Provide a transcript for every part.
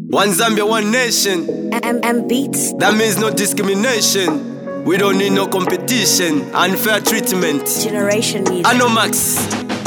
One Zambia, one nation. M beats. That means no discrimination. We don't need no competition. Unfair treatment. Generation music. Anomax.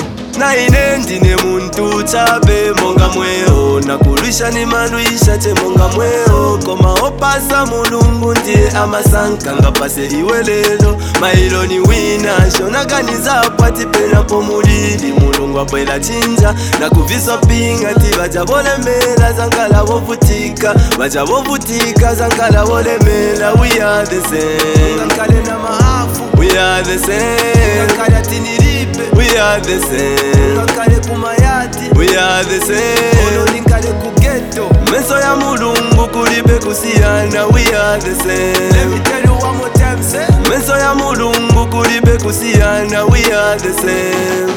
Na inendi ne muntu chabe monga mweo nakulisha ni manuisha che monga mweo koma opasa mulungu ndiye amasanka ngapase iwe lelo mailo ni wina shona ganiza pati pena pomulili mulungu apwela chinja na kuvisa pinga ti bajabole mela zankala wovutika bajabovutika zankala wole mela we are the same zankale na maafu we are the same zankale tiniripe we are the same Kankale kumayati we are the same Oloninkale kugeto Meso ya mulungu kulibe kusiana we are the same Let me tell you one more time say Meso ya mulungu kulibe kusiana we are the same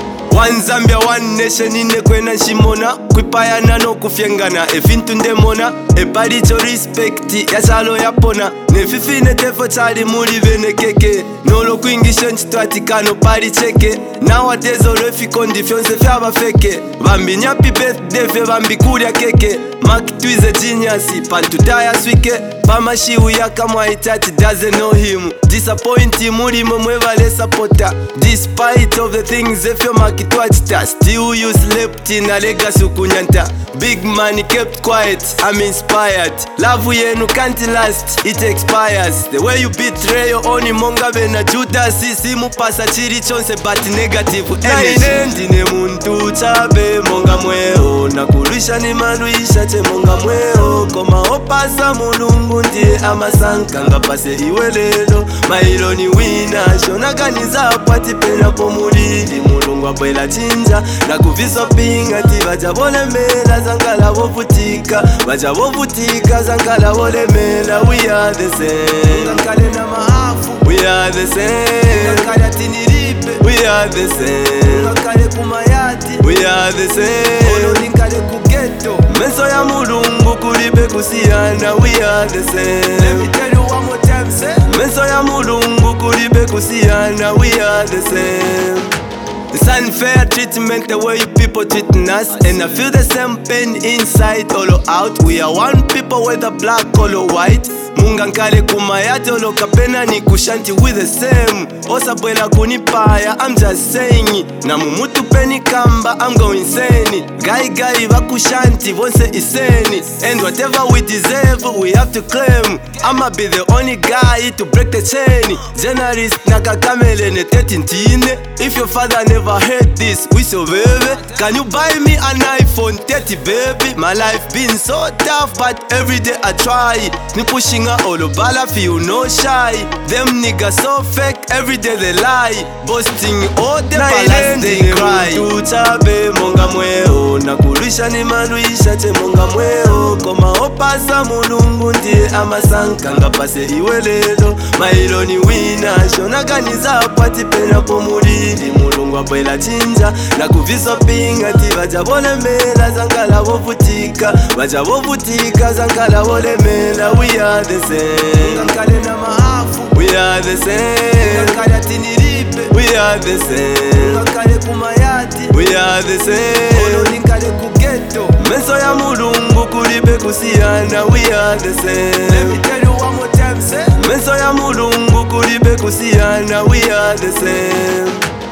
One Zambia, one nation ine kwena nshimona Kwipayana no kufyengana efintu ndemona Epalicho respect ya chalo yapona Nefifine tefo chali muli vene keke Nolo kuingisho nchitwatikano pali cheke Nowadays olefi kondifyonse fyaba feke Vambi nyapi birthday fe vambi kulia keke Mark twize genius pantutaya swike Pamashiwu yaka mwaitati doesn't know him Disappointing mulimo mwevale supporter Despite of the things efyo makitwachita Still you slept in a legacy ukunyanta Big money kept quiet, I'm inspired Love yenu can't last, it expires The way you betray your own monga bena Judas Isi mupasa chiri chonse but negative energy Na inendi ne muntu chabe monga mweo Nakulisha ni manuisha che monga mweo Koma opasa mulungu ndiye amasanka ngapase iwe lelo mailo ni wina shona ganiza pati pena pomulili mulungu apwela chinja na kuvisa pinga ti bajabole mela zankala wovutika bajabovutika zankala wole mela we are the same zankale na maafu we are the same zankale tiniripe we are the same zankale kumayati we are the same oloninkale kugeto Meso ya mulungu kulibe kusiana we are the same Let me tell you one more time say Meso ya mulungu kulibe kusiana we are the same It's unfair treatment the way you people treating us And I feel the same pain inside all out We are one people whether black or white Munga nkale kumayate olo kapena ni kushanti we the same Osa bwela kunipaya I'm just saying Na mumutu peni kamba I'm going insane Gai vakushanti vonse iseni And whatever we deserve we have to claim I'ma be the only guy to break the chain Journalist nakakamele ne tetintine If your father never heard this we so baby Can you buy me an iPhone 30 baby My life been so tough but every day I try Ni pushing Olobala feel no shy Them niggas so fake every day they lie Boasting all the palace they cry Tuchabe monga mweo Nakulisha ni manuisha che monga mweo Koma opasa mulungu ndiye amasanka ngapase iwe lelo mailo ni wina shona ganiza pati pena pomulili mulungu apwela chinja na kuvisa pinga ti bajabole mela zankala wovutika bajabovutika zankala wole mela we are the same zankale na maafu we are the same zankale tiniripe we are the same zankale kumayati we are the same oloninkale kugeto Meso ya mulungu kulibe kusiana we are the same Let me tell you one more time say Meso ya mulungu kulibe kusiana we are the same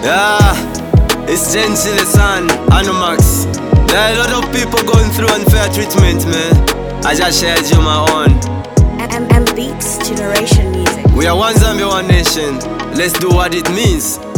It's Gentile son, Anomax There are a lot of people going through unfair treatment man I just shared you my own M beats. Generation music. We are one Zambia, one nation. Let's do what it means.